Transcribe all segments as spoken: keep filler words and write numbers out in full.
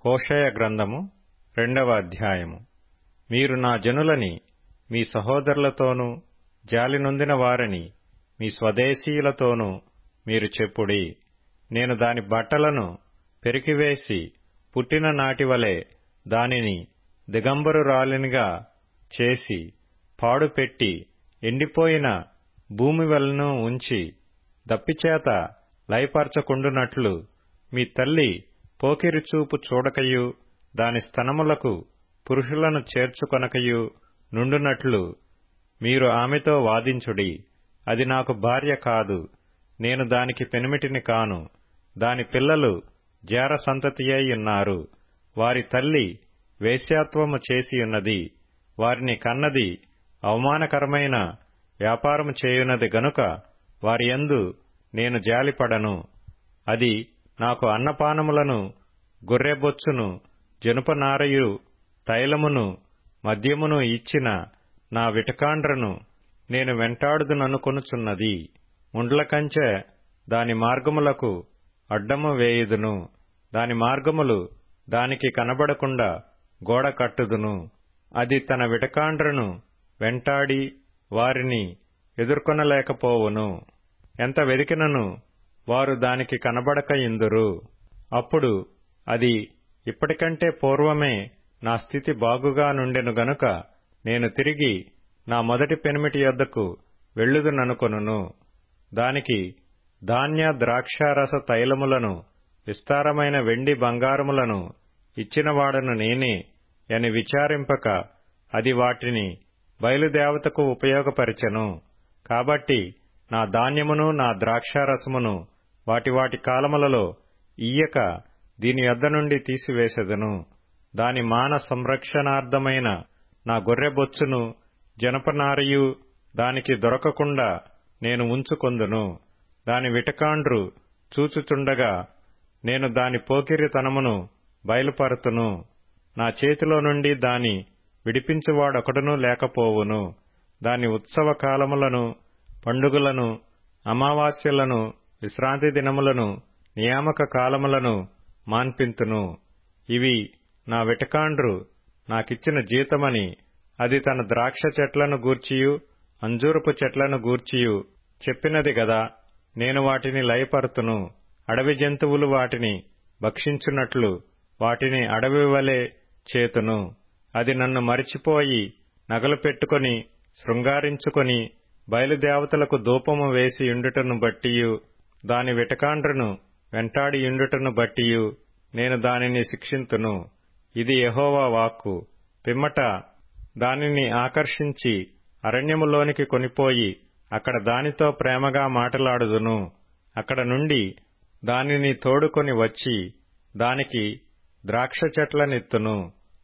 హోషేయ గ్రంథము రెండవ అధ్యాయము. మీరు నా జనులని మీ సహోదరులతోనూ జాలి నొందిన వారని మీ స్వదేశీయులతోనూ మీరు చెప్పుడి. నేను దాని బట్టలను పెరికివేసి పుట్టిన నాటివలె దానిని దిగంబరురాలినిగా చేసి పాడుపెట్టి ఎండిపోయిన భూమి వలెను ఉంచి దప్పిచేత లయపరచకుండునట్లు మీ తల్లి పోకిరి చూపు చూడకయు దాని స్తనములకు పురుషులను చేర్చుకొనకయు నుండునట్లు మీరు ఆమెతో వాదించుడి. అది నాకు భార్య కాదు, నేను దానికి పెనిమిటిని కాను. దాని పిల్లలు జార సంతతియై ఉన్నారు. వారి తల్లి వేశ్యాత్వము చేసియున్నది. వారిని కన్నది అవమానకరమైన వ్యాపారము చేయున్నది గనుక వారియందు నేను జాలిపడను. అది నాకు అన్నపానములను గొర్రెబొచ్చును జనుపనారయు తైలమును మద్యమును ఇచ్చిన నా విటకాండ్రను నేను వెంటాడుదుననుకొనుచున్నది. ముండ్ల కంచె దాని మార్గములకు అడ్డము వేయుదును. దాని మార్గములు దానికి కనబడకుండా గోడ కట్టుదును. అది తన విటకాండ్రను వెంటాడి వారిని ఎదుర్కొనలేకపోవును. ఎంత వెదికినను వారు దానికి కనబడక ఇందురు. అప్పుడు అది ఇప్పటికంటే పూర్వమే నా స్థితి బాగుగా నుండెను గనుక నేను తిరిగి నా మొదటి పెనిమిటి యొద్దకు వెళ్ళుదుననుకొనును. దానికి ధాన్య ద్రాక్షారస తైలములను విస్తారమైన వెండి బంగారములను ఇచ్చినవాడను నేనే అని విచారింపక అది వాటిని బయలుదేవతకు ఉపయోగపరిచెను. కాబట్టి నా ధాన్యమును నా ద్రాక్షారసమును వాటి వాటి కాలములలో ఇయ్యక దీని యొద్ద నుండి తీసివేసెదను. దాని మాన సంరక్షణార్థమైన నా గొర్రెబొచ్చును జనపనారయు దానికి దొరకకుండా నేను ఉంచుకొందును. దాని విటకాండ్రు చూచుచుండగా నేను దాని పోకిరితనమును బయలుపరతును. నా చేతిలో నుండి దాని విడిపించువాడొకడునూ లేకపోవును. దాని ఉత్సవ కాలములను, పండుగలను, అమావాస్యలను, విశ్రాంతి దినములను, నియామక కాలములను మాన్పింతును. ఇవి నా విటకాండ్రు నాకిచ్చిన జీతమని అది తన ద్రాక్ష చెట్లను గూర్చియు అంజూరపు చెట్లను గూర్చియు చెప్పినది గదా. నేను వాటిని లయపరుతును. అడవి జంతువులు వాటిని భక్షించున్నట్లు వాటిని అడవి వలె చేతును. అది నన్ను మరిచిపోయి నగలు పెట్టుకొని శృంగారించుకొని బయలుదేవతలకు ధూపము వేసి యుండుటను బట్టియు దాని విటకాండ్రను వెంటాడి యుండుటను బట్టియు నేను దానిని శిక్షింతును. ఇది యెహోవా వాక్కు. పిమ్మట దానిని ఆకర్షించి అరణ్యములోనికి కొనిపోయి అక్కడ దానితో ప్రేమగా మాటలాడుదును. అక్కడ నుండి దానిని తోడుకొని వచ్చి దానికి ద్రాక్ష చెట్లనిత్తును.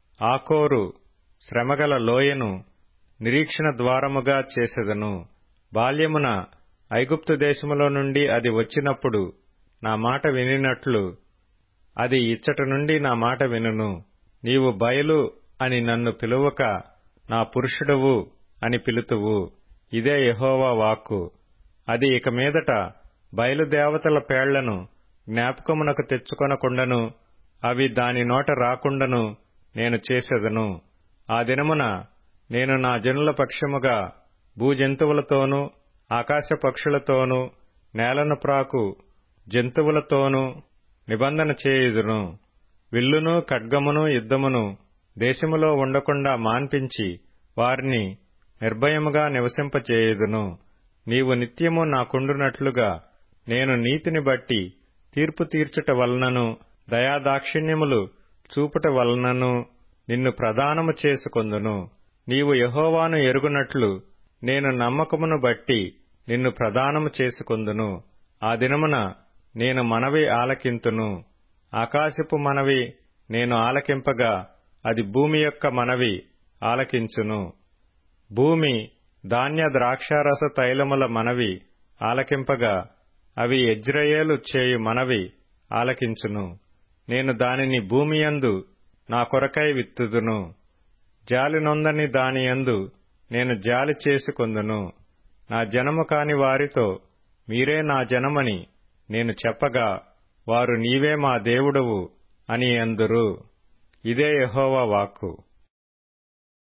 ఆకోరు శ్రమగల లోయను నిరీక్షణ ద్వారముగా చేసెదను. బాల్యమున ఐగుప్తు దేశములో నుండి అది వచ్చినప్పుడు నా మాట వినినట్లు అది ఇచ్చట నుండి నా మాట వినును. నీవు బయలు అని నన్ను పిలువక నా పురుషుడవు అని పిలుతువు. ఇదే యెహోవా వాక్కు. అది ఇక మీదట బయలుదేవతల పేళ్లను జ్ఞాపకమునకు తెచ్చుకొనకుండను అవి దాని నోట రాకుండను నేను చేసెదను. ఆ దినమున నేను నా జనుల పక్షముగా భూజంతువులతోనూ ఆకాశ పక్షులతోనూ నేలను ప్రాకు జంతువులతోనూ నిబంధన చేయుదును. విల్లును ఖడ్గమును యుద్ధమును దేశములో ఉండకుండా మాన్పించి వారిని నిర్భయముగా నివసింపచేయుదును. నీవు నిత్యము నాకుండునట్లుగా నేను నీతిని బట్టి తీర్పు తీర్చుట వలనను దయాదాక్షిణ్యములు చూపుట వలనను నిన్ను ప్రదానము చేసుకొందును. నీవు యెహోవాను ఎరుగునట్లు నేను నమ్మకమును బట్టి నిన్ను ప్రదానము చేసుకొందును. ఆ దినమున నేను మనవి ఆలకింతును. ఆకాశపు మనవి నేను ఆలకింపగా అది భూమి యొక్క మనవి ఆలకించును. భూమి ధాన్య ద్రాక్షారస తైలముల మనవి ఆలకింపగా అవి యెజ్రెయేలు చేయు మనవి ఆలకించును. నేను దానిని భూమియందు నా కొరకై విత్తుదును. జాలి నొందని దానియందు నేను జాలి చేసుకొందును. నా జనము కాని వారితో మీరే నా జనమని నేను చెప్పగా వారు నీవే మా దేవుడవు అని అందురు. ఇదే యెహోవా వాక్కు.